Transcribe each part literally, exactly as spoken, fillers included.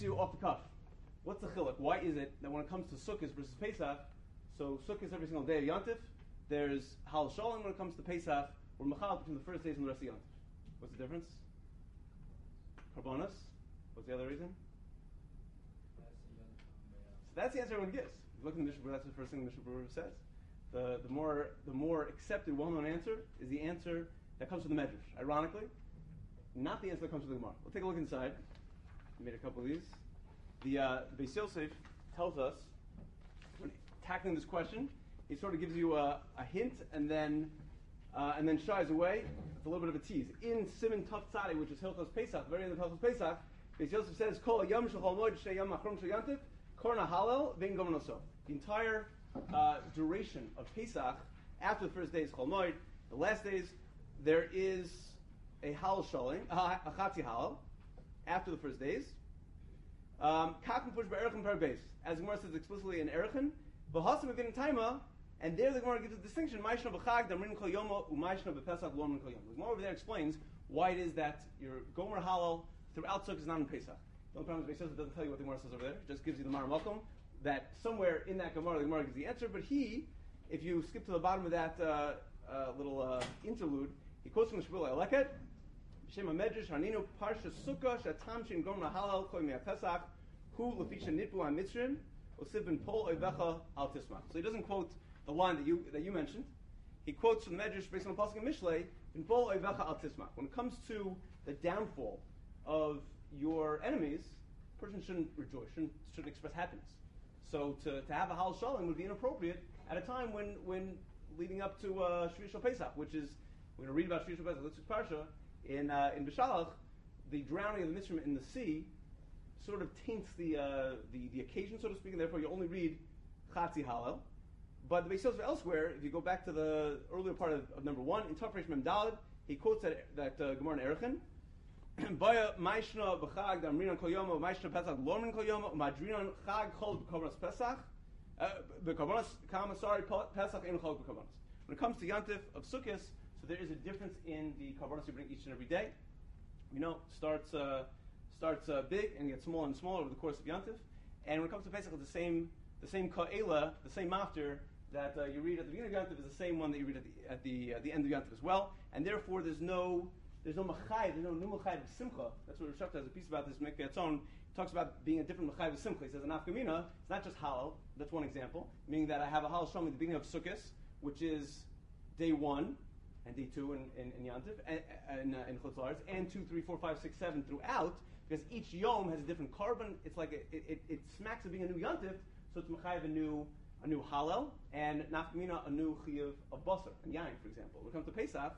you off the cuff, what's the chiluk? Why is it that when it comes to Sukkot versus Pesach, so Sukkot every single day of Yontif, there's Hal Shalom when it comes to Pesach, we're Mechal between the first days and the rest of Yontif. What's the difference? Karbonos. What's the other reason? So that's the answer everyone gives. If you look in the Mishnah Berurah, that's the first thing the Mishnah Berurah says. The the more the more accepted, well-known answer is the answer that comes from the Medrash. Ironically, not the answer that comes from the Gemara. We'll take a look inside. I made a couple of these. The uh, Beis Yosef tells us, when tackling this question, he sort of gives you a, a hint and then uh, and then shies away. It's a little bit of a tease. In Siman Taf Tzadi, which is Hilchos Pesach, very end of Hilchos Pesach, Beis Yosef says, "Kol Yom Shechol Moed Shnei Yom Achron Shel Yontif Korna Halel Vein Gomer Noso." The entire uh, duration of Pesach, after the first day is Chol Moed, the last days there is a Halal Shalim, a Chatzi Halal, after the first days. Um, Kakum Push Be'erichin Per Beis, as the Gemara says explicitly in Erichin, V'Hasim Evin Taima. And there the Gemara gives a distinction. Ma'ishna b'chag damrin kol yomo u'ma'ishna b'pesach lo min kol yom. The Gemara over there explains why it is that your gomer halal throughout Sukkot is not in Pesach. The only problem is Beis Yosef doesn't tell you what the Gemara says over there. It just gives you the Mar Malkum, that somewhere in that Gemara the Gemara gives the answer. But he, if you skip to the bottom of that uh, uh, little uh, interlude, he quotes from the Shmuel Eleket, B'Shem HaMedrash Haninu Parsha Sukkah Shatam Shin Gomer Halal Kol Yom Pesach Hu Lefisha Nitbu HaMitzrim Osiv Ben Pol Oivecha Al Tisma. So he doesn't quote the line that you that you mentioned. He quotes from the Medrash based on the pasuk in Mishlei, "In Bol Oivecha Al Tisma." When it comes to the downfall of your enemies, a person shouldn't rejoice, shouldn't, shouldn't express happiness. So to, to have a Hal Shalom would be inappropriate at a time when, when leading up to uh, Shvi Shal Pesach, which is, we're going to read about Shvi Shal Pesach, let's Parsha, in uh, in Beshalach, the drowning of the Mitzrayim in the sea sort of taints the, uh, the the occasion, so to speak, and therefore you only read Chatzi Halal. But the Beis Yosef elsewhere, if you go back to the earlier part of, of number one, in Tafresh Mem Daled, he quotes that, that uh, Gemara in Erichin, Baya Maishna b'chag damrinan kol yom, Maishna pesach lormin kol yom, Madrinan chag chol b'korbanos pesach, b'korbanos kamasari pesach ein chol b'korbanos. When it comes to Yantif of Sukkot, so there is a difference in the korbanos you bring each and every day. You know, starts uh, starts uh, big and gets smaller and smaller over the course of Yantif. And when it comes to Pesach, it's the same the same ka'ela, the same mafter that uh, you read at the beginning of Yantif is the same one that you read at the at the, uh, the end of Yantif as well, and therefore there's no there's no machai, there's no new machai of simcha. That's what Rav Shachta has a piece about this Mikveh Tzon. He talks about being a different machai of simcha. He says an afkamina, it's not just halal. That's one example, meaning that I have a halal shalom at the beginning of Sukkot, which is day one and day two in in, in Yantif and in, uh, in Chutz La'aretz, and two, three, four, five, six, seven throughout, because each yom has a different carbon. It's like a, it, it, it smacks of being a new Yantif, so it's machai of a new. A new halal, and nafkamina, a new chiyuv of basar, and yain, for example. When it comes to Pesach,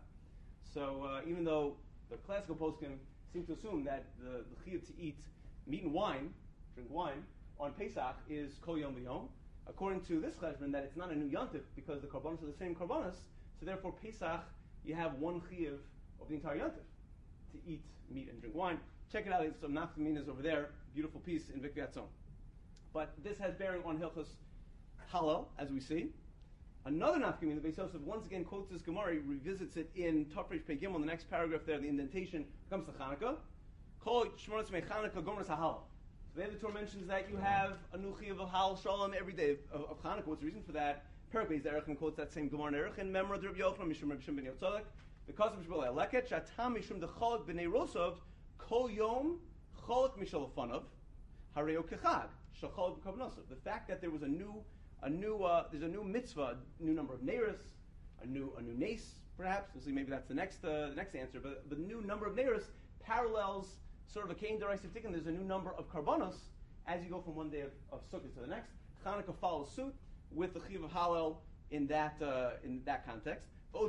so uh, even though the classical poskim seem to assume that the, the chiyuv to eat meat and wine, drink wine, on Pesach is kol yom v'yom, according to this cheshbon, that it's not a new yontif because the karbanos are the same karbanos, so therefore Pesach, you have one chiyuv of the entire yontif, to eat meat and drink wine. Check it out, it's some nafkaminas over there, beautiful piece in Mikveh Tzon. But this has bearing on Hilchos Halal, as we see. Another nafkamina, the Beis Yosef once again quotes this Gemara, he revisits it in Tafresh Pei Gimel, the next paragraph there, the indentation comes to Chanukah. Kol Shmonos Mei Chanukah Gomer Halal. So there the Torah mentions that you have a new chiyuv of Halal Shalom every day of, of Chanukah. What's the reason for that? Parak Beis Erechim quotes that same Gemara in Erechim, Memra D'Reb Yochanan Mishum Reb Shimon ben Yotzadok, because of Shmuel Eleket, Shatam Mishum Decholek B'nei Rosov, Kol Yom Cholek Mishal Fanov, Hareo Kechag, Shacholek B'Kavnosov. The fact that there was a new A new, uh, there's a new mitzvah, a new number of neiros, a new, a new nace, perhaps. We'll see. Maybe that's the next, uh, the next answer. But the new number of neiros parallels sort of a kain deraisa tikkun. There's a new number of karbanos as you go from one day of, of Sukkot to the next. Chanukah follows suit with the chiyuv of Hallel in that uh, in that context.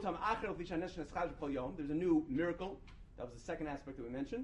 There's a new miracle. That was the second aspect that we mentioned.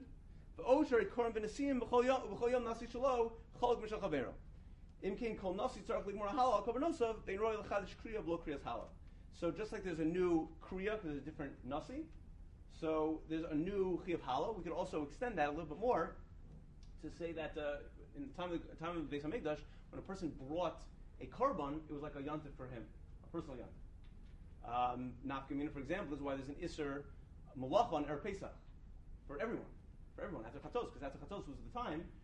So just like there's a new kriya, because there's a different nasi, so there's a new chiyuv halal. We could also extend that a little bit more to say that uh, in the time of the time of the Beis Hamikdash, when a person brought a korban, it was like a yontif for him, a personal yontif. Um, Nafkamina, for example, is why there's an iser malacha on Erev Pesach for everyone, for everyone after chatos, because after chatos was the time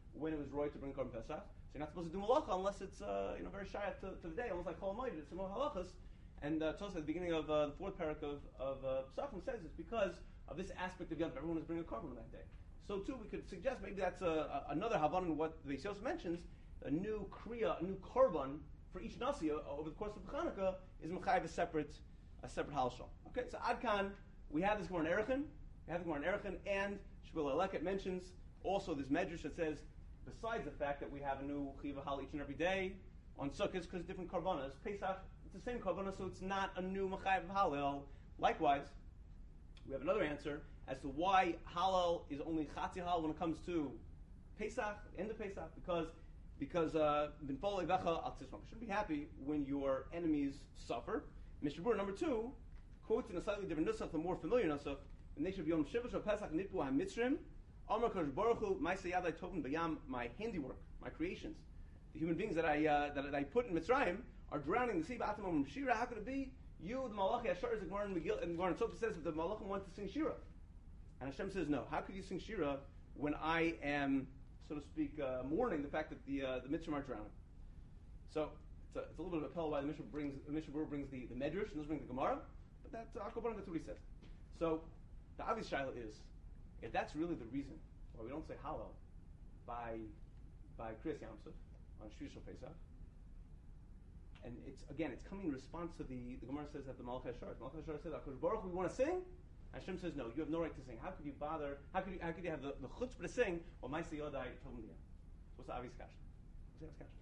when it was right to bring Korban Pesach. So you're not supposed to do malacha unless it's uh, you know very shy to, to the day, almost like Chol Hamoed. It's similar halachas. And uh, Tosafos at the beginning of uh, the fourth parak of of uh, Pesachim says it's because of this aspect of Yom Tov. Everyone is bringing a korban on that day. So too, we could suggest maybe that's a, a, another havan in what the Beis Yosef mentions. A new kriya, a new korban for each nasi over the course of Chanukah is mechayev a separate a separate halashon. Okay, so Adkan, we have this Gemara in Erechin, we have the Gemara in Erechin, and Shmuel Eleket mentions also this medrash that says, besides the fact that we have a new chiva hal each and every day on Sukkot because different korbanos, Pesach it's the same korbanos, so it's not a new mechayev halal. Likewise, we have another answer as to why halal is only chatzi halal when it comes to Pesach, end of Pesach, because because uh, binfol levecha al tismach. You should be happy when your enemies suffer. Mishnah Berurah number two quotes in a slightly different nusach, the more familiar nusach. The nation of Yom Shiva Shal Pesach Nitbu HaMitzrim Amar Kodesh Baruch Hu Ma'aseh Yadai Tovim Bayam, my handiwork, my creations, the human beings that I uh, that I put in Mitzrayim are drowning in the sea. Ba'atam Amram Shira. How could it be? You, the Malachi Ashar, is the Gemara in Megillah, and Gemara in Tosafos says that the Malachim want to sing Shira, and Hashem says no. How could you sing Shira when I am, so to speak, uh, mourning the fact that the uh, the Mitzrayim are drowning? So it's a, it's a little bit of a appel why the Mishnah brings the Mishnah Berurah brings the, the Medrash and doesn't bring the Gemara, but that's uh, Akol Baruch, that's what he says. So the obvious shaila is, if that's really the reason why we don't say Hallel by by Kriyas Yam Suf on Shvi Shal Pesach, and it's again it's coming in response to the the Gemara says that the Malach Hashar, Malach Hashar says HaKadosh Baruch Hu, we want to sing. Hashem says no, you have no right to sing. How could you bother? How could you how could you have the, the chutzpah to sing? Well, my Yodai told him the end. What's the obvious kasha? What's the obvious kasha?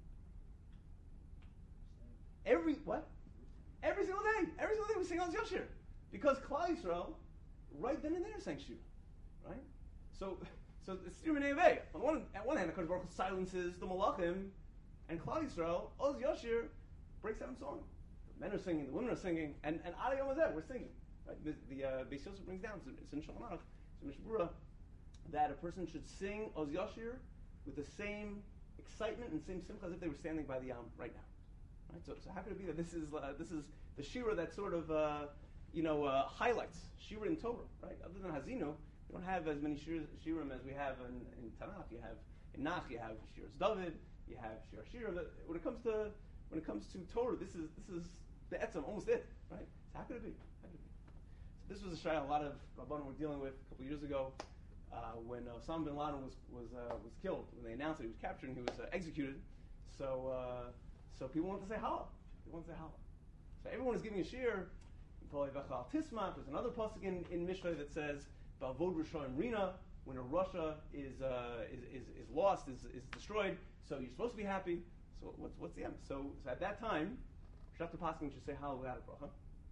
Every what? Every single day, every single day we sing on Yoshir because Klal Yisrael, right then and there, sang Shira, right? So, so it's Sirminei Avei. On one, at one hand, HaKadosh Baruch Hu silences the Malachim, and Klal Yisrael, Oz Yoshir, breaks out in song. The men are singing, the women are singing, and and Adi Yom Hazeh, we're singing. Right? The, the uh, Beis Yosef brings down, it's in Shulchan Aruch, it's in Mishnah Berurah, that a person should sing Oz Yoshir with the same excitement and same simcha as if they were standing by the Yam right now. Right? So, so how could it be that this is uh, this is the shira that sort of uh, you know uh, highlights shira in Torah, right? Other than Hazinu, you don't have as many shiras shirim as we have in, in Tanakh. You have in Nach, you have shiras David, you have shira shira. But when it comes to when it comes to Torah, this is this is the etzem, almost it, right? So how could it be? How could it be? So this was a shayla a lot of Rabbanim were dealing with a couple of years ago uh, when Osama bin Laden was was uh, was killed. When they announced that he was captured and he was uh, executed, so. Uh, So people want to say Hallel. They want to say Hallel. So everyone is giving a shir. There's another pasuk in, in Mishlei that says Bavod Rishon Rina, when a Russia is, uh, is is is lost, is is destroyed. So you're supposed to be happy. So what's what's the end? So, so at that time, Shafta Paskin should say Hallel without a bracha.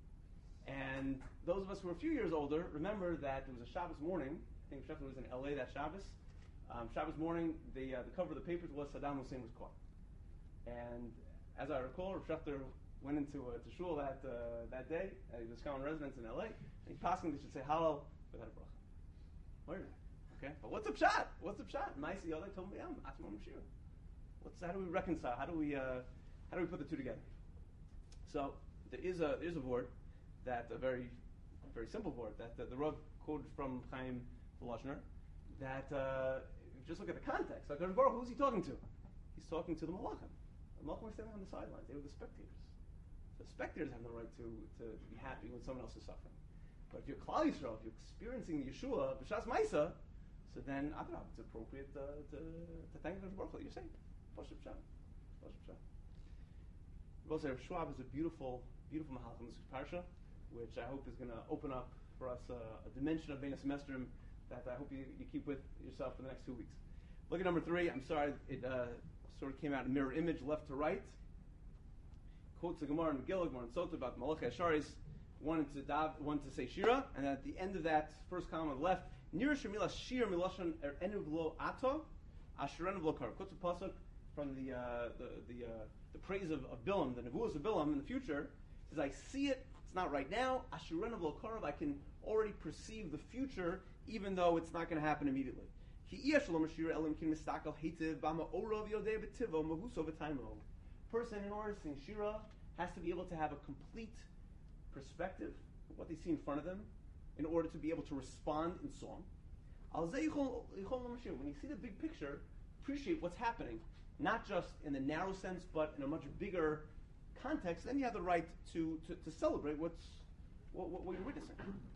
And those of us who are a few years older remember that it was a Shabbos morning. I think Shafta was in L A that Shabbos. Um, Shabbos morning, the uh, the cover of the papers was Saddam Hussein was caught. And as I recall, Rav Shechter went into uh, to shul that uh, that day. Uh, he was common residence in L A, and he passed him. They should say Hallel without a bracha. Where is it? Okay, but what's up, shot? What's up, shot? Ma'aseh Yodai told me, Atzmon Mashir. What's how do we reconcile? How do we uh, how do we put the two together? So there is a there is a word that a very very simple word that the, the Rav quoted from Chaim Volozhner that uh, just look at the context. Like Baruch, who's he talking to? He's talking to the Malachim. The Malachim were standing on the sidelines. They were the spectators. The spectators have no right to, to be happy when someone else is suffering. But if you're Klal Yisrael, if you're experiencing the Yeshua, B'shas Maisa, so then I don't know, it's appropriate uh, to to thank the Baruch Hu. You're saying, Pashup Sham, Pashup Sham. We'll say Rav Schwab is a beautiful, beautiful Mahalach in this parsha, which I hope is going to open up for us uh, a dimension of Bein HaSemestrim that I hope you, you keep with yourself for the next two weeks. Look at number three. I'm sorry, it. Uh, sort of came out in mirror image, left to right. Quotes the Gemara in Megillah, Gemara in Sota about Malachi Asharis, wanted to dav, wanted to say Shira, and then at the end of that first column on the left, Nira Shemila Shir Miloshan Er Enu V'lo Ato Asherenu V'lo Kar. Quotes a pasuk from the uh, the the, uh, the praise of, of Bilam, the Nevuos of Bilam in the future. It says, I see it. It's not right now. Asherenu V'lo Kar. I can already perceive the future, even though it's not going to happen immediately. Person, in order to sing Shira, has to be able to have a complete perspective of what they see in front of them in order to be able to respond in song. When you see the big picture, appreciate what's happening, not just in the narrow sense, but in a much bigger context, then you have the right to, to, to celebrate what's what, what, what you're witnessing.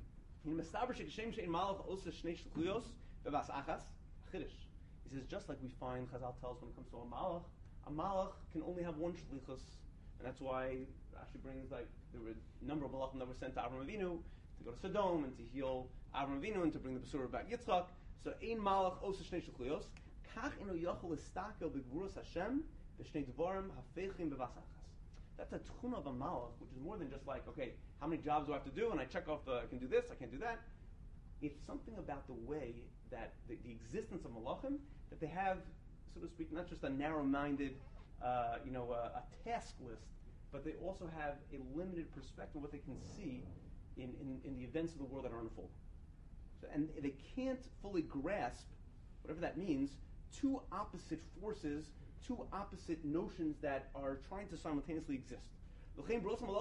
He says, just like we find, Chazal tells when it comes to a malach, a malach can only have one shlichus, and that's why Rashi brings, like, there were a number of malachim that were sent to Avram Avinu to go to Sodom and to heal Avram Avinu and to bring the Besurah back Yitzchak. So, ein malach osa shnei shlichus, kach inu yochel istakel begvuros Hashem b'shnei dvarim hafeichim bevasachas. That's a tchuna of a malach, which is more than just like, okay, how many jobs do I have to do? And I check off the, I can do this, I can't do that. It's something about the way that the, the existence of malachim, that they have, so to speak, not just a narrow-minded, uh, you know, uh, a task list, but they also have a limited perspective of what they can see in, in, in the events of the world that are unfolding. So, and they can't fully grasp, whatever that means, two opposite forces, two opposite notions that are trying to simultaneously exist. They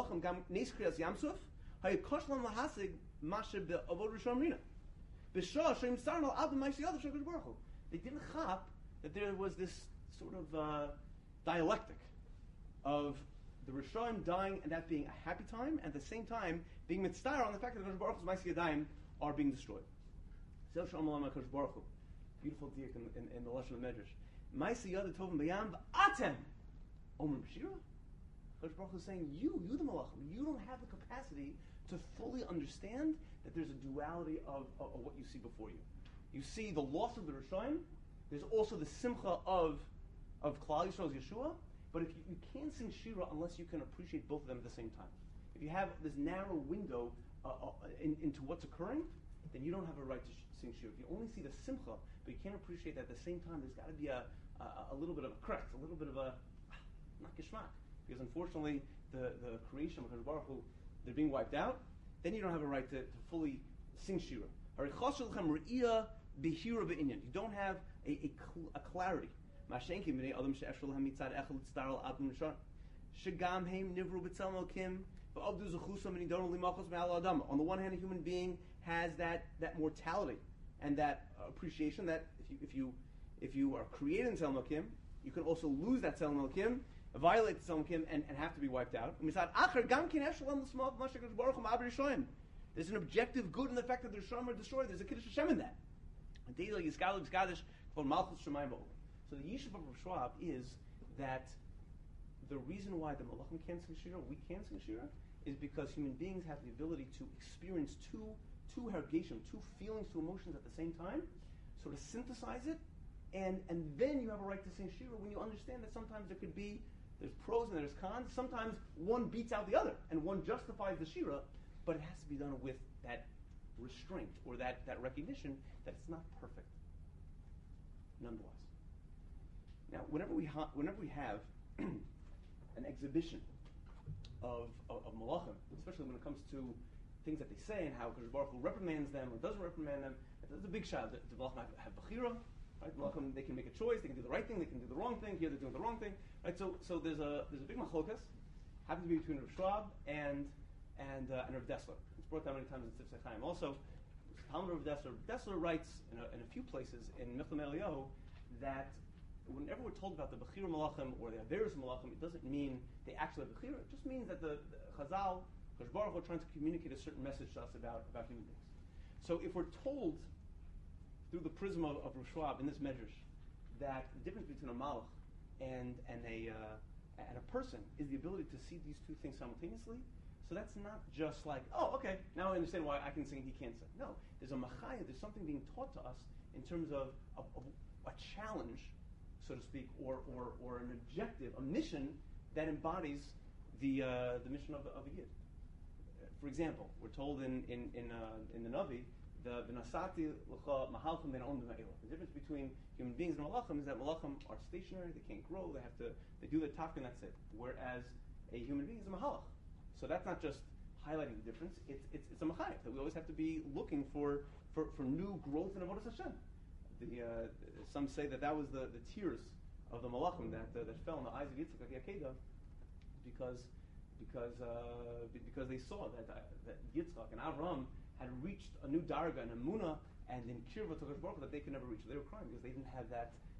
didn't chap that there was this sort of uh, dialectic of the Rishonim dying and that being a happy time, and at the same time being mitzvah on the fact that the Baruch Hu's Ma'aseh Yadayim are being destroyed. Beautiful diak in, in, in the Lashon of Medrash. Ma'aseh Yadayim tovim b'yam v'atem omer b'shira. Baruch Hu is saying, you, you the malachim, you don't have the capacity to fully understand that there's a duality of, of, of what you see before you. You see the loss of the Rishonim. There's also the simcha of of Klal Yisrael's Yeshua. But if you, you can't sing Shira unless you can appreciate both of them at the same time. If you have this narrow window uh, uh, in, into what's occurring, then you don't have a right to sh- sing Shira. If you only see the simcha, but you can't appreciate that at the same time, there's got to be a, a a little bit of a crest, a little bit of a not geschmack. Because unfortunately, the, the creation of Baruch Hu, they're being wiped out. Then you don't have a right to, to fully sing Shira. You don't have a, a, cl- a clarity. On the one hand, a human being has that, that mortality and that uh, appreciation that if you if you if you are created in Tzelem Elokim, you can also lose that Tzelem Elokim, violate the Tzelem Elokim, and, and have to be wiped out. There's an objective good in the fact that the Rishon are destroyed. There's a Kiddush Hashem in that. So the Yishuv of Rav Schwab is that the reason why the Malachim can't sing Shira, we can't sing Shira, is because human beings have the ability to experience two two hergeshim, two feelings, two emotions at the same time, sort of synthesize it, and, and then you have a right to sing Shira when you understand that sometimes there could be, there's pros and there's cons, sometimes one beats out the other, and one justifies the Shira, but it has to be done with that restraint, or that, that recognition that it's not perfect, nonetheless. Now, whenever we ha- whenever we have an exhibition of, of, of malachim, especially when it comes to things that they say and how Kadosh Baruch Hu reprimands them or doesn't reprimand them, there's a big shot that the malachim have, have bechira, right? Malachim, they can make a choice, they can do the right thing, they can do the wrong thing. Here they're doing the wrong thing, right? So, so there's a there's a big machlokas, happens to be between Rav Schwab and and uh, and Rav Dessler. It's brought down many times in Sifsei Chaim. Also, Talmud Rav Dessler. Dessler writes in a, in a few places in Michlem Eliyahu that whenever we're told about the Bechira Malachim or the Averis Malachim, it doesn't mean they actually have Bechira. It just means that the, the Chazal, Kadosh Baruch Hu, are trying to communicate a certain message to us about, about human beings. So if we're told through the prism of, of Rav Schwab in this medrash that the difference between a Malach and and a uh, and a person is the ability to see these two things simultaneously, so that's not just like, oh, okay, now I understand why I can sing and he can't sing. No, there's a machaya, there's something being taught to us in terms of a, a, a challenge, so to speak, or, or, or an objective, a mission that embodies the uh, the mission of, of a yid. For example, we're told in in in, uh, in the Navi, the v'nasati l'cha mahalchim ben on b'ma'ila. The difference between human beings and malachim is that malachim are stationary; they can't grow. They have to they do their tafka and that's it. Whereas a human being is a mahalach. So that's not just highlighting the difference; it's it's, it's a machayef that we always have to be looking for for, for new growth in avodas Hashem. The, uh, some say that that was the, the tears of the malachim that uh, that fell in the eyes of Yitzchak Yaakov because because uh, because they saw that uh, that Yitzchak and Avram had reached a new darga and emunah and in kirva to Kadosh Baruch Hu that they could never reach. So they were crying because they didn't have that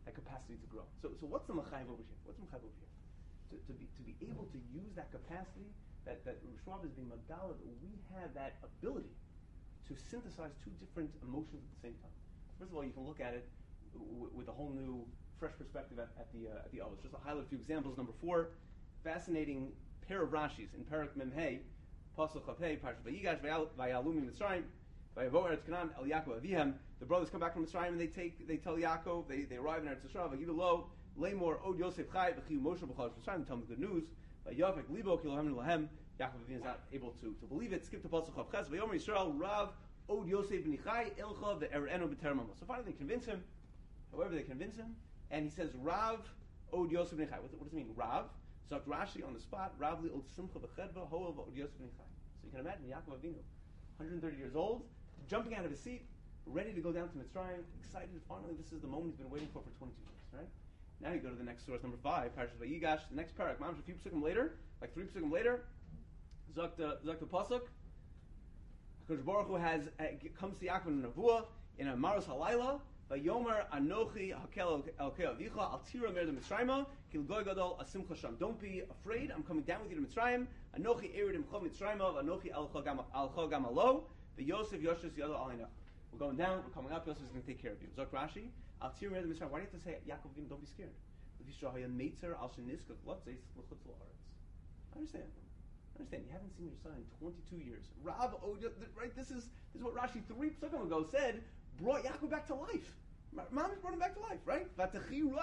that capacity to grow. So, so what's the Machayev over here? What's the Machayev over here? To, to be to be able to use that capacity that that Schwab is being Magdala, that we have that ability to synthesize two different emotions at the same time. First of all, you can look at it w- with a whole new, fresh perspective at, at the uh, at the Avos. Just to highlight a few examples. Number four, fascinating pair of Rashis in Parak Mem Hey, Pasuk Chav Hey, Parshat Vayigash, Vayalumi Mitzrayim, Vayavo Eretz Canaan, El Yaakov Avihem. The brothers come back from Mitzrayim and they take they tell Yaakov, they, they arrive in Eretz Yisrael, Vayivu Lo, Lamor Od Yosef Chai, V'chiu Moshe B'chol Mitzrayim. Tell them the good news. Vayavek Libo Kilohem Lahem. Yaakov Avinu is not able to, to believe it. Skip to Pasuk Chav Ches. Vayomer Yisrael Rav Od Yosef B'nichai Ilcha Ve'erenu B'ter Mamos. So finally they convince him. However, they convince him, and he says Rav Od Yosef B'nichai. What, what does it mean? Rav. Zok Rashi on the spot. Rav Li Od Simcha B'chedva Hoel Od Yosef B'nichai. So you can imagine Yaakov Avinu, one hundred thirty years old, jumping out of his seat, ready to go down to Mitzrayim, excited. Finally, this is the moment he's been waiting for for twenty-two years. Right? Now you go to the next source, number five, Parashat Vayigash. The next parak, Mamsh, a few psukim later, like three psukim later, Zok the Zok the pasuk. HaKadosh Baruch Hu has uh, comes to Yaakov in a nevuah in a Maros Halayla. Vayomer Anochi Hakel Elkei Avicha Al Tira Mer de Mitzrayim Kil Goy Gadol Asimcha Sham. Don't be afraid. I'm coming down with you to Mitzrayim. Anochi Erid Imchov Mitzrayim Anochi Alcha Gam Alcha Gam Alo. The Yosef Yoshus Yado Alina. We're going down. We're coming up. Yosef is going to take care of you. Zok Rashi Al Tira Mer de Mitzrayim. Why do you have to say Yaakov Avinu? Don't be scared. I understand. I understand. You haven't seen your son in twenty-two years. Rav, oh, right? This is this is what Rashi three psukim ago said brought Yaakov back to life. Mom brought him back to life, right? But I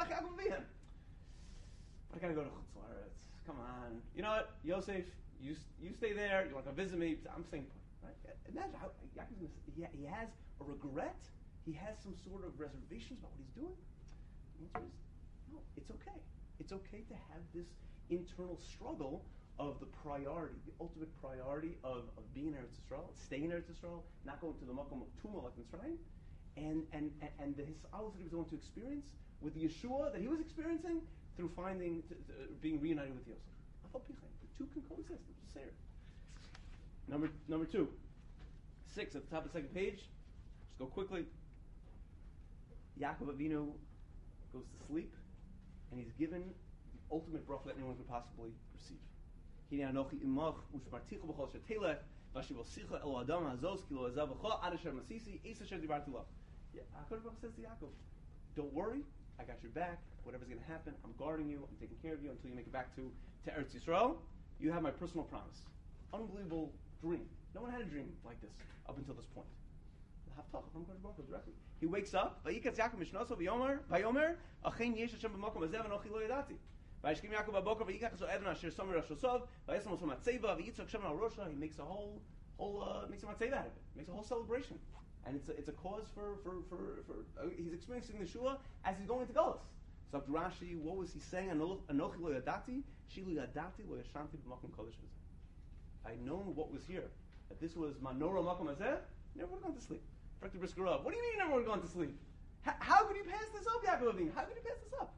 gotta go to Chutz La'aretz. Come on. You know what, Yosef? You you stay there. You want to come visit me? I'm staying put. Right? Imagine how Yaakov he, he has a regret. He has some sort of reservations about what he's doing. The answer is no. It's okay. It's okay to have this internal struggle of the priority, the ultimate priority of, of being in Eretz Yisrael, staying in Eretz Yisrael, not going to the Makom of Tumah like Mitzrayim, and and and, and the Hisalos that he was going to experience with the Yeshua that he was experiencing through finding, t- t- being reunited with Yosef. The two can coexist. Just say it. Number number two, six at the top of the second page. Just go quickly. Yaakov Avinu goes to sleep, and he's given the ultimate bracha that anyone could possibly receive. Hine anochi imach ushmarticha b'chol shetele v'ashivosicha el adam hazos kilo azav v'chol ad asher masisi es asher dibarti lo. HaKadosh Baruch Hu says to Yaakov, don't worry, I got your back. Whatever's going to happen, I'm guarding you. I'm taking care of you until you make it back to, to Eretz Yisrael. You have my personal promise. Unbelievable dream. No one had a dream like this up until this point. Haftarah from HaKadosh Baruch Hu directly. He wakes up. Vayikatz Yaakov mishnaso v'yomer v'yomer achein yesh Hashem b'makom hazeh v'anochi lo yadati. Vayishkim Yaakov b'boker v'yikach so evna asher somer rashosov v'yesam oso matzeva v'yitzok shem al rosha. He makes a whole whole uh, makes a matzeva out of it. Makes a whole celebration, and it's a, it's a cause for for for, for uh, he's experiencing the Shua as he's going into Galus. So Rashi, what was he saying? Anochi lo yadati shilu yadati lo yashanti b'makom kodesh hazeh. I know what was here. That this was manora makom hazeh. Never would have gone to sleep. What do you mean you never would have gone to sleep? How, how could you pass this up, Yaakov Avinu? How could you pass this up?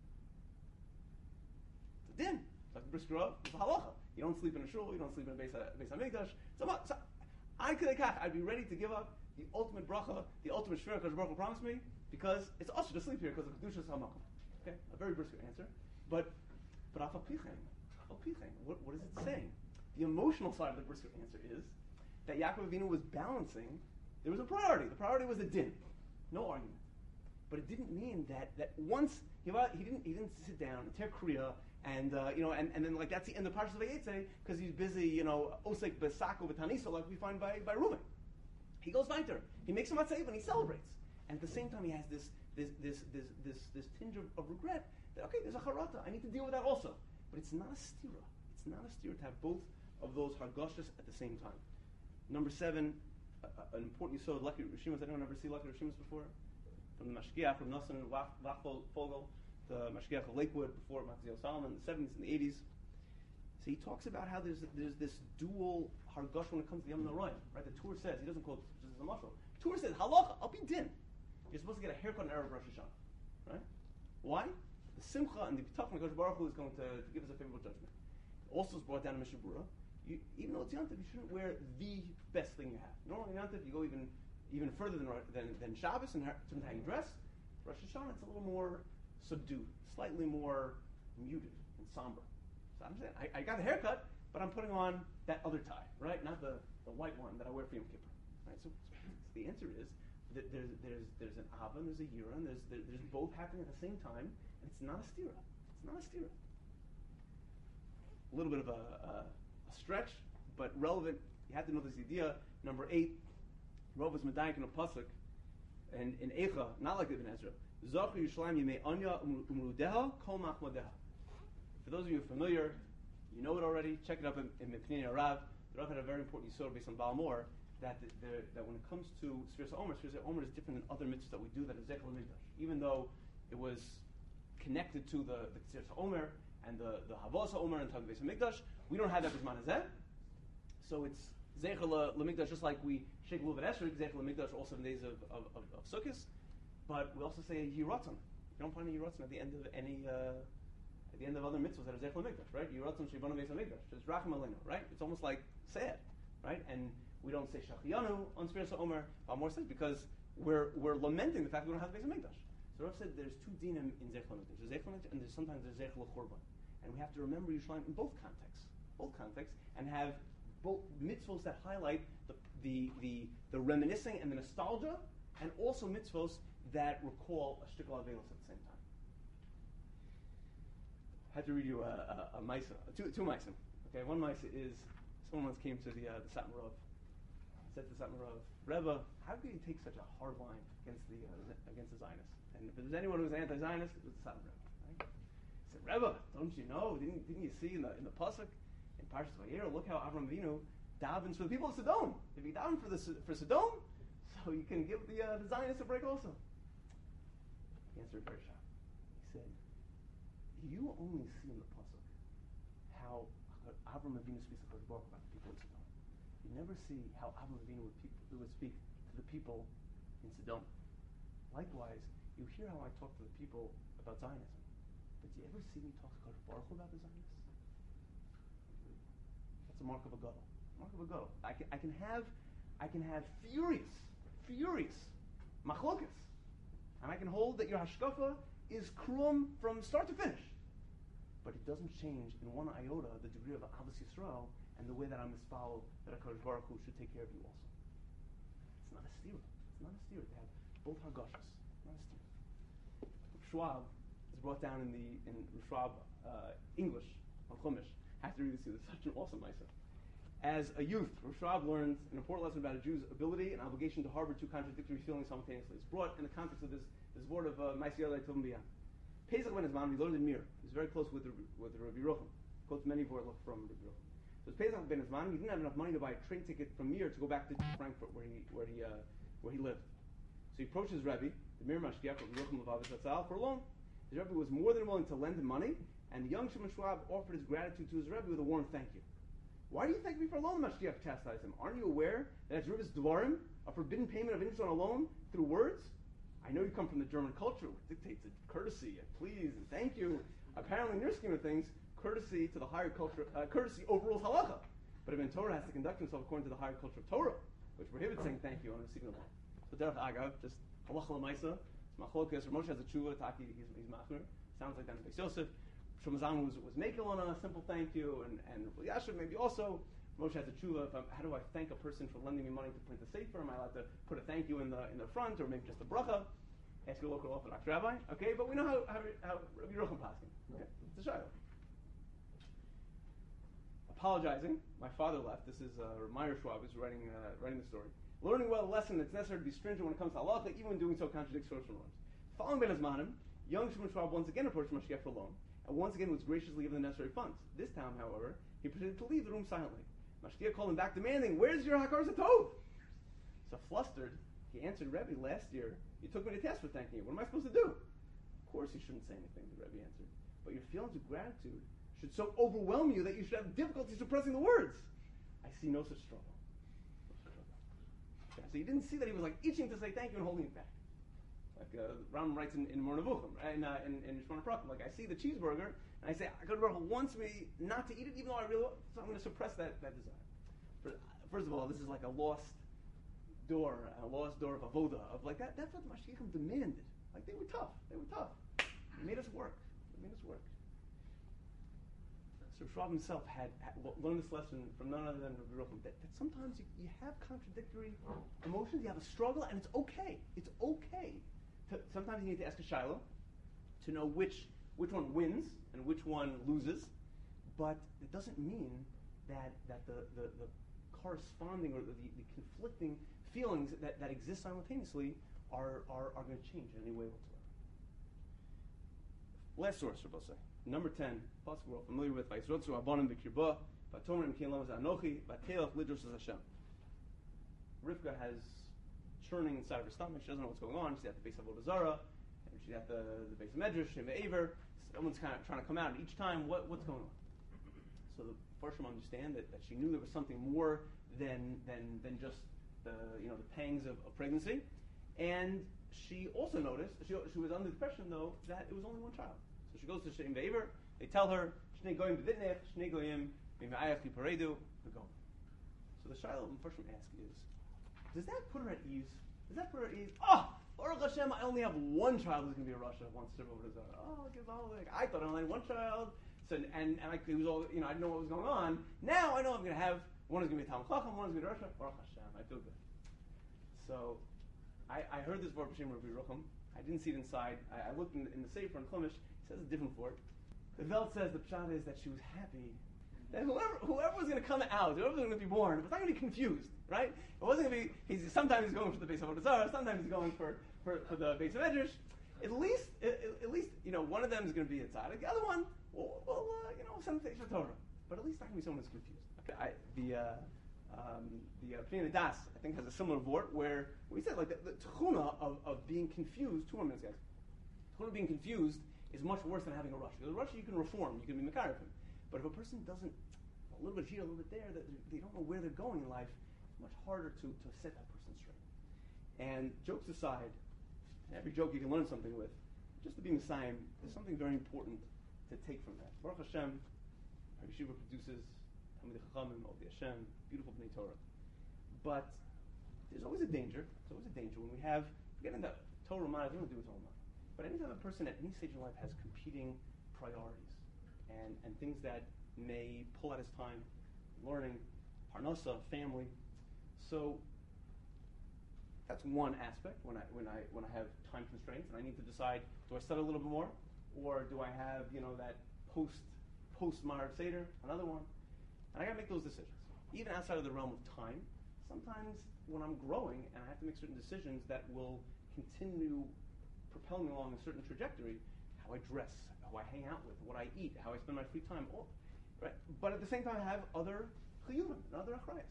It's a din. It's like the brisker up. It's a halacha. You don't sleep in a shul. You don't sleep in a Beis HaMikdash. So, so I could I'd be ready to give up the ultimate bracha, the ultimate shvira Kadosh Baruch Hu promised me, because it's also to sleep here because of Kedushas HaMakom. Okay, a very brisker answer. But but afal pichein, afal pichein. What what is it saying? The emotional side of the brisker answer is that Yaakov Avinu was balancing. There was a priority. The priority was a din. No argument. But it didn't mean that, that once he, he didn't he didn't sit down and tear kriya and uh, you know and, and then like that's the end of Parshas Vayetze because he's busy you know osek besako b'tanisa like we find by by Reuven. He goes weiter. He makes a matzah and he celebrates. And at the same time he has this this this this this, this tinge of, of regret that okay there's a charata. I need to deal with that also. But it's not a stira. It's not a stira to have both of those hargashas at the same time. Number seven. Uh, an important yisod, Lucky Rishimas. Anyone ever see Lucky Rishimas before? From the Mashgiach, from Nosson and Wachfogel, the Mashgiach of Lakewood before Matzio Solomon in the seventies and the eighties. So he talks about how there's there's this dual hargosh when it comes to Yom Noraim. Right? The Torah says, he doesn't quote just as a mashal. The Torah says, halacha, I'll be din. You're supposed to get a haircut in Erev Rosh Hashanah. Right? Why? The Simcha and the B'tachon HaKadosh Baruch Hu is going to, to give us a favorable judgment. Also is brought down in Mishnah Berurah. You, even though it's Yom Tov, you shouldn't wear the best thing you have. Normally Yom Tov, you go even even further than than, than Shabbos in terms of how you dress. Rosh Hashanah, it's a little more subdued, slightly more muted and somber. So I'm saying, I, I got a haircut, but I'm putting on that other tie, right? Not the, the white one that I wear for Yom Kippur, right? So, so the answer is that there's there's there's an Ava and there's a Yira, and there's there, there's both happening at the same time, and it's not a stira. It's not a stira. A little bit of a, a, a stretch, but relevant. You have to know this idea. Number eight, Rav was medayik in a pasuk, and in Eicha, not like Ibn Ezra. Zachu Yishlaim Yimei Anya Umrudeha Kol Machmadeha. For those of you who are familiar, you know it already. Check it up in, in Mepnei Rav. The Rav had a very important yisod based on Baal Mor, that the, the, that when it comes to Sfiras Omer, Sfiras Omer is different than other mitzvahs that we do that is Zecher Mikdash. Even though it was connected to the the Sfiras Omer and the the Havos Omer and Tag Beis Hamikdash, we don't have that Bisman Hazeh. So it's Zecher LeMikdash, just like we shake Luv and Esrog, Zecher LeMikdash all seven days of of, of, of Sukkot. But we also say Yiratzon. You don't find a Yiratzon at the end of any uh, at the end of other mitzvahs that are Zecher LeMikdash, right? Yiratzon Shivanu Beis Hamikdash, just Racham Aleinu, right? It's almost like sad, right? And we don't say Shachiyanu on Sfiras Omer. Balmor says because we're we're lamenting the fact that we don't have the Beis Hamikdash. So Rav said there's two dinim in Zecher LeMikdash. There's Zecher LeMikdash and there's sometimes there's Zecher LeChurban, and we have to remember Yerushalayim in both contexts, both contexts, and have both mitzvos that highlight the the the, the reminiscing and the nostalgia, and also mitzvos that recall a shtickle avelos at the same time. I had to read you a, a, a Maisa, two two Maisa. Okay, one Maisa is someone once came to the uh, the Satmar Rav. Said to Satmar Rav, Rebbe, how could you take such a hard line against the uh, against the Zionists? And if there's anyone who was anti-Zionist, it was the Satmar Rav. Right? He said, Rebbe, don't you know? Didn't didn't you see in the in the pasuk in Parshas Vayera? Look how Avram Avinu davens for the people of Sodom. If he davened for the for Sodom, so you can give the uh, the Zionists a break also. He answered very sharp. He said, you only see in the pasuk how Avram Avinu speaks to Baruch about the people of Sodom. You never see how Avram Avinu would, people, would speak to the people in Sodom. Likewise, you hear how I talk to the people about Zionism. But do you ever see me talk to Kadosh Baruch Hu about the Zionists? That's a mark of a gadol. Mark of a gadol. I can, I can have, I can have furious, furious machlokas, and I can hold that your hashkafa is krum from start to finish. But it doesn't change in one iota the degree of Ahavas Yisrael and the way that I'm misfollowed that HaKadosh Baruch Hu should take care of you also. It's not a stira. It's not a stira to have both hagashas. Not a stira. Schwab is brought down in the in Schwab uh, English on Chumash. I have to read this to you. It's such an awesome Maisa. As a youth, Schwab learns an important lesson about a Jew's ability and obligation to harbor two contradictory feelings simultaneously. It's brought in the context of this this word of Maisa Yadai Tovim B'Yam. Pesach ben Azman, we learned in Mir. He's very close with the, with the Rabbi Yochum. Quotes many vorlach from Rabbi Yochum. So it's Pesach ben Azman. He didn't have enough money to buy a train ticket from Mir to go back to Frankfurt, where he where he uh, where he lived. So he approached his Rebbe, the Mir Mashgiach, Rabbi Yochum Levavos Zatzal, for a loan. His Rebbe was more than willing to lend him money, and the young Shimon Schwab offered his gratitude to his Rebbe with a warm thank you. Why do you thank me for a loan? The Mashgiach chastised him. Aren't you aware that it's Rebbe's Dvarim, a forbidden payment of interest on a loan through words? I know you come from the German culture, which dictates a courtesy, a please, and thank you. Apparently, in your scheme of things, courtesy to the higher culture, uh, courtesy overrules halacha. But even Torah has to conduct himself according to the higher culture of Torah, which prohibits saying thank you on receiving a loan. So derech agav, just halacha l'maisa, it's machlokas. Moshe has a tshuva, Taki, he's, he's machmer. Sounds like that in Beis Yosef. Shemazan was was makel on a simple thank you, and and Yasher maybe also. Moshe has a tshuva. If I'm, how do I thank a person for lending me money to print a sefer? Am I allowed to put a thank you in the in the front, or maybe just a bracha? Ask your local Orthodox rabbi. Okay, but we know how how, how Rabbi Yochum paskin. Okay, it's a shayla. Apologizing, my father left. This is uh, Meyer Schwab who's writing uh, writing the story. Learning well a lesson that's necessary to be stringent when it comes to halacha, even when doing so contradicts social norms. Following Ben Azmanim, young Shimon Schwab once again approached Mashgiach for a loan, and once again was graciously given the necessary funds. This time, however, he proceeded to leave the room silently. Mashgiach called him back, demanding, "Where's your Hakaras HaTov?" So flustered, he answered, "Rebbe, last year you took me to task for thanking you. What am I supposed to do?" Of course, you shouldn't say anything, the Rebbe answered. But your feelings of gratitude should so overwhelm you that you should have difficulty suppressing the words. I see no such struggle. No such struggle. Okay, so you didn't see that he was like itching to say thank you and holding it back. Like uh, Ram writes in, in Moreh Nevuchim, in, uh, in, in Shemona Prakim, like I see the cheeseburger, and I say, HaKadosh Baruch Hu wants me not to eat it, even though I really want, so I'm going to suppress that, that desire. First of all, this is like a lost door, a lost door of avoda, of like that. That's what the Mashiachim demanded. Like they were tough. They were tough. It made us work. It made us work. So Schwab himself had, had learned this lesson from none other than Rabbi Rucham, that, that sometimes you, you have contradictory emotions, you have a struggle, and it's okay. It's okay. To, sometimes you need to ask a shiloh to know which which one wins and which one loses, but it doesn't mean that that the, the, the corresponding or the, the conflicting feelings that, that exist simultaneously are, are, are going to change in any way whatsoever. Last source, Rabbi say. Number ten, pasuk we're all familiar with, Vayisrotzu Abanim B'Kirba, Vatomer Imkein Lamas Anochi, Vatelach Lidros as Hashem. Rivka has churning inside of her stomach. She doesn't know what's going on. She's at the base of Avodah Zarah, and she's at the, the base of Medrash, Shem Aver. Someone's kind of trying to come out, and each time, what, what's going on? So the Farshim understand that, that she knew there was something more than than than just the you know the pangs of, of pregnancy, and she also noticed she she was under the impression though that it was only one child. So she goes to Shem Aver. They tell her Shnei Goyim B'Vitnech, Shnei Goyim B'Ma'ayach Yiparedu. Go. So the Shiloh Farshim ask is, does that put her at ease? Does that put her at ease? Oh, Baruch Hashem, I only have one child who's going to be a Russia once Sirva was out. Oh, give all like I thought I only had one child. So and and I, it was all you know I didn't know what was going on. Now I know I'm going to have one is going to be a Talmud Chacham, one is going to be a Russia. Baruch Hashem, I feel good. So I, I heard this word B'Shem Rabbi Rucham. I didn't see it inside. I, I looked in, in the Sefer and Chumash. It says a different word. The Velt says the pshat is that she was happy that whoever whoever was going to come out, whoever was going to be born, was not going to be confused, right? It wasn't going to be. He's sometimes he's going for the base of Avodah Zarah, sometimes he's going for, for, for the base of Medrash. At least at, at least you know one of them is going to be a tzaddik. The other one, will well uh, you know some things for Torah, but at least not going to be someone who's confused. Okay, I, the uh, um, the uh, Pnei Das I think has a similar word where we said like the, the tchuna of, of being confused. Two more minutes, guys. Tchuna of being confused is much worse than having a rush. Because a rush you can reform, you can be mekarifim. But if a person doesn't, a little bit here, a little bit there, that they don't know where they're going in life, it's much harder to, to set that person straight. And jokes aside, every joke you can learn something with, just to be Messiah, there's something very important to take from that. Baruch Hashem, our yeshiva produces Talmidei Chachamim, Ovdei Hashem, beautiful Bnei Torah. But there's always a danger. There's always a danger when we have, forgetting that Torah U'Mana, we don't do it Torah U'Mana. But anytime a person at any stage in life has competing priorities and, and things that may pull out his time, learning, parnasa, family, so that's one aspect when I when I when I have time constraints and I need to decide, do I study a little bit more, or do I have you know that post post Marav Seder, another one, and I got to make those decisions. Even outside of the realm of time, sometimes when I'm growing and I have to make certain decisions that will continue propelling me along a certain trajectory, how I dress, who I hang out with, what I eat, how I spend my free time, all, right? But at the same time, I have other chiyuvim and other achrayas.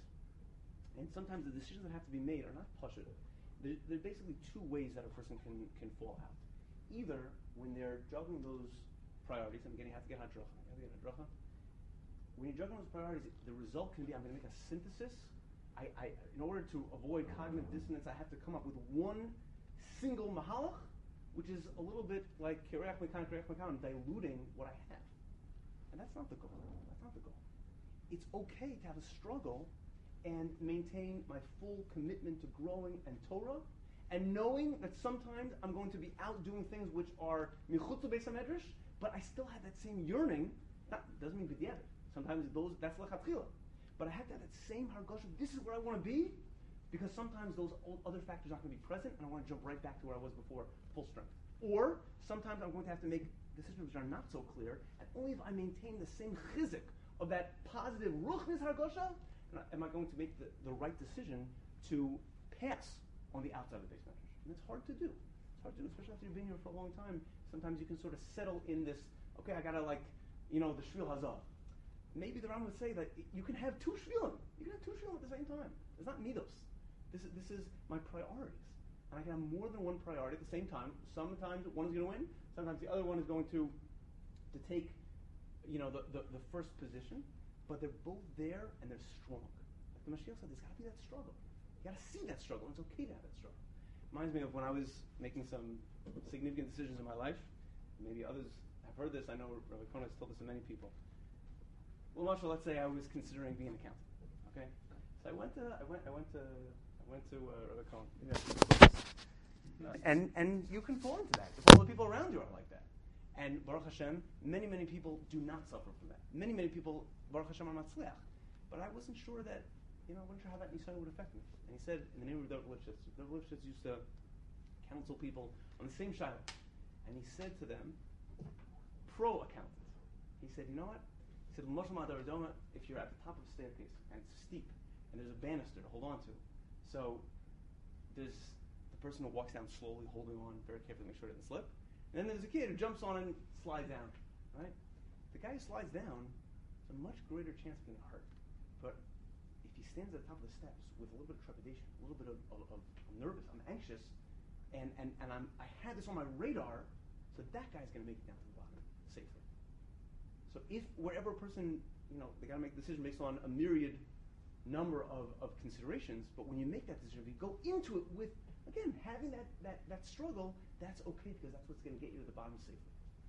And sometimes the decisions that have to be made are not pashut. There, there are basically two ways that a person can, can fall out. Either when they're juggling those priorities, I'm getting have to get hadracha, I have to get hadracha. When you're juggling those priorities, the result can be I'm going to make a synthesis. I, I, in order to avoid cognitive dissonance, I have to come up with one single mahalach, which is a little bit like Kireach Mekan, Kireach Mekan, diluting what I have. And that's not the goal. That's not the goal. It's okay to have a struggle and maintain my full commitment to growing and Torah, and knowing that sometimes I'm going to be out doing things which are michutz beis hamedrash, but I still have that same yearning. That doesn't mean b'diavad. Sometimes those that's lechatchila. But I have to have that same hargosh of this is where I want to be, because sometimes those other factors aren't going to be present, and I want to jump right back to where I was before, full strength. Or sometimes I'm going to have to make decisions which are not so clear, and only if I maintain the same chizik of that positive ruchnis hargosha, am I going to make the, the right decision to pass on the outside of the base measures. And it's hard to do. It's hard to do, especially after you've been here for a long time. Sometimes you can sort of settle in this, okay, I gotta like, you know, the shvil hazav. Maybe the Ram would say that you can have two shvilim. You can have two shvilim at the same time. It's not midos. This is this is my priorities, and I can have more than one priority at the same time. Sometimes one is going to win. Sometimes the other one is going to to take, you know, the, the, the first position. But they're both there and they're strong. Like the Mashiach said, there's got to be that struggle. You got to see that struggle. It's okay to have that struggle. Reminds me of when I was making some significant decisions in my life. Maybe others have heard this. I know Rabbi Kona has told this to many people. Well, Marshall, let's say I was considering being an accountant. Okay, so I went to I went I went to I went to uh, Rabbi Kona. Uh, and and you can fall into that if all the people around you are like that. And Baruch Hashem, many, many people do not suffer from that. Many, many people, Baruch Hashem, are matzliach. But I wasn't sure that, you know, I wasn't sure how that nisayon would affect me. And he said, in the name of Rav Lipshitz, Rav Lipshitz used to counsel people on the same shiloh. And he said to them, pro-accountant, he said, you know what? He said, if you're at the top of a staircase and it's steep and there's a banister to hold on to, so there's the person who walks down slowly, holding on very carefully to make sure it doesn't slip, and then there's a kid who jumps on and slides down, right? The guy who slides down has a much greater chance of getting hurt. But if he stands at the top of the steps with a little bit of trepidation, a little bit of, of, of I'm nervous, I'm anxious, and, and, and I'm, I had this on my radar, so that guy's going to make it down to the bottom safely. So if wherever a person, you know, they got to make a decision based on a myriad number of, of considerations, but when you make that decision, if you go into it with, again, having that, that, that struggle, that's okay because that's what's going to get you to the bottom safely.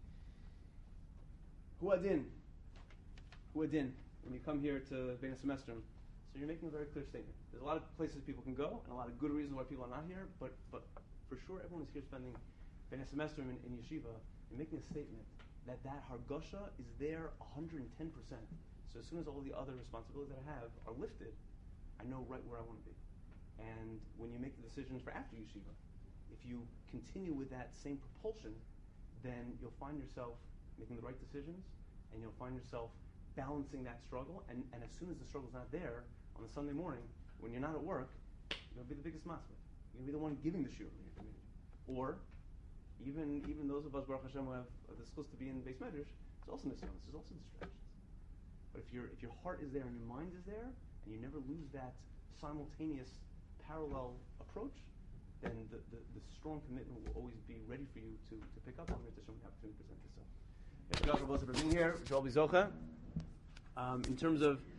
Huadin. Huadin. When you come here to Bein HaSemestrim, so you're making a very clear statement. There's a lot of places people can go and a lot of good reasons why people are not here, but, but for sure everyone is here spending Bein HaSemestrim in, in yeshiva and making a statement that that hargosha is there one hundred ten percent. So as soon as all the other responsibilities that I have are lifted, I know right where I want to be. And when you make the decisions for after yeshiva, if you continue with that same propulsion, then you'll find yourself making the right decisions, and you'll find yourself balancing that struggle. And, and as soon as the struggle's not there, on a Sunday morning, when you're not at work, you'll be the biggest matzvah. You'll be the one giving the shiur in your community. Or even even those of us, Baruch Hashem, who have the schus to be in Beis Medrash, it's also nisyonos, there's also distractions. But if your if your heart is there and your mind is there, and you never lose that simultaneous parallel approach, then the, the, the strong commitment will always be ready for you to, to pick up on it, to show the opportunity to present yourself. Thank you all for being here. Um, in terms of